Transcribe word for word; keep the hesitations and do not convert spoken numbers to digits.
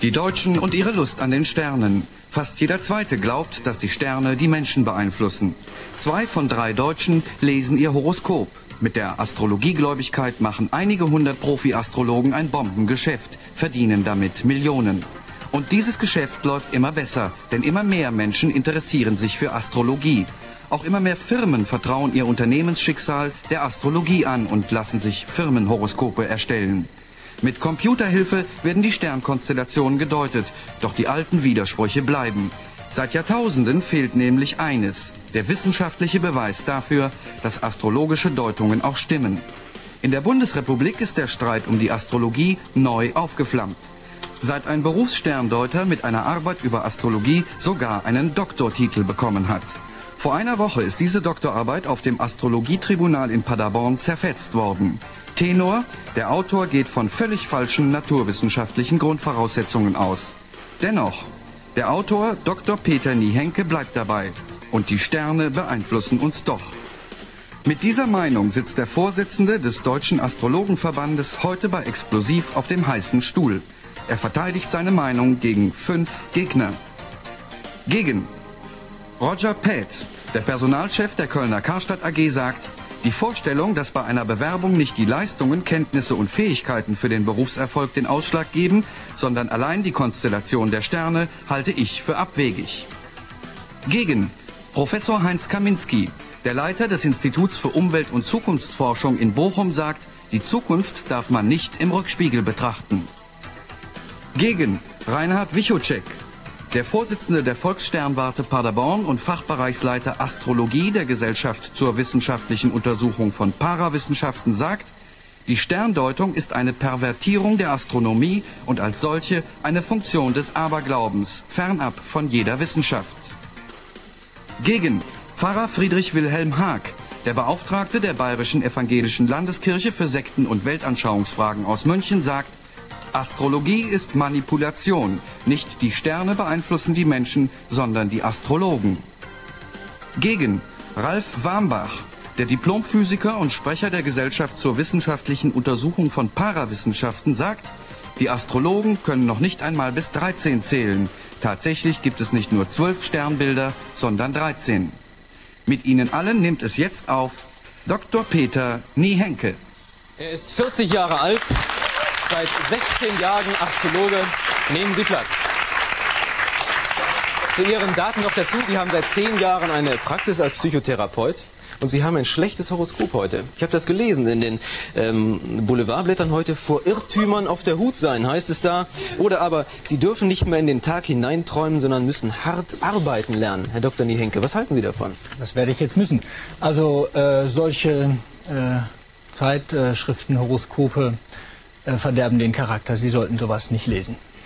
Die Deutschen und ihre Lust an den Sternen. Fast jeder Zweite glaubt, dass die Sterne die Menschen beeinflussen. Zwei von drei Deutschen lesen ihr Horoskop. Mit der Astrologiegläubigkeit machen einige hundert Profi-Astrologen ein Bombengeschäft, verdienen damit Millionen. Und dieses Geschäft läuft immer besser, denn immer mehr Menschen interessieren sich für Astrologie. Auch immer mehr Firmen vertrauen ihr Unternehmensschicksal der Astrologie an und lassen sich Firmenhoroskope erstellen. Mit Computerhilfe werden die Sternkonstellationen gedeutet, doch die alten Widersprüche bleiben. Seit Jahrtausenden fehlt nämlich eines, der wissenschaftliche Beweis dafür, dass astrologische Deutungen auch stimmen. In der Bundesrepublik ist der Streit um die Astrologie neu aufgeflammt. Seit ein Berufssterndeuter mit einer Arbeit über Astrologie sogar einen Doktortitel bekommen hat. Vor einer Woche ist diese Doktorarbeit auf dem Astrologietribunal in Paderborn zerfetzt worden. Tenor: Der Autor geht von völlig falschen naturwissenschaftlichen Grundvoraussetzungen aus. Dennoch, der Autor Doktor Peter Niehenke bleibt dabei. Und die Sterne beeinflussen uns doch. Mit dieser Meinung sitzt der Vorsitzende des Deutschen Astrologenverbandes heute bei Explosiv auf dem heißen Stuhl. Er verteidigt seine Meinung gegen fünf Gegner. Gegen Roger Päth, der Personalchef der Kölner Karstadt A G, sagt: Die Vorstellung, dass bei einer Bewerbung nicht die Leistungen, Kenntnisse und Fähigkeiten für den Berufserfolg den Ausschlag geben, sondern allein die Konstellation der Sterne, halte ich für abwegig. Gegen Professor Heinz Kaminski, der Leiter des Instituts für Umwelt- und Zukunftsforschung in Bochum, sagt: Die Zukunft darf man nicht im Rückspiegel betrachten. Gegen Reinhard Wichocek, der Vorsitzende der Volkssternwarte Paderborn und Fachbereichsleiter Astrologie der Gesellschaft zur wissenschaftlichen Untersuchung von Parawissenschaften, sagt: Die Sterndeutung ist eine Pervertierung der Astronomie und als solche eine Funktion des Aberglaubens, fernab von jeder Wissenschaft. Gegen Pfarrer Friedrich Wilhelm Haag, der Beauftragte der Bayerischen Evangelischen Landeskirche für Sekten- und Weltanschauungsfragen aus München, sagt: Astrologie ist Manipulation. Nicht die Sterne beeinflussen die Menschen, sondern die Astrologen. Gegen Ralf Warmbach, der Diplomphysiker und Sprecher der Gesellschaft zur wissenschaftlichen Untersuchung von Parawissenschaften, sagt: Die Astrologen können noch nicht einmal bis dreizehn zählen. Tatsächlich gibt es nicht nur zwölf Sternbilder, sondern dreizehn. Mit ihnen allen nimmt es jetzt auf Doktor Peter Niehenke. Er ist vierzig Jahre alt. Seit sechzehn Jahren Astrologe. Nehmen Sie Platz. Zu Ihren Daten noch dazu: Sie haben seit zehn Jahren eine Praxis als Psychotherapeut und Sie haben ein schlechtes Horoskop heute. Ich habe das gelesen in den ähm, Boulevardblättern heute. Vor Irrtümern auf der Hut sein, heißt es da. Oder aber, Sie dürfen nicht mehr in den Tag hineinträumen, sondern müssen hart arbeiten lernen. Herr Doktor Niehenke, was halten Sie davon? Das werde ich jetzt müssen. Also äh, solche äh, Zeitschriften, Horoskope verderben den Charakter. Sie sollten sowas nicht lesen.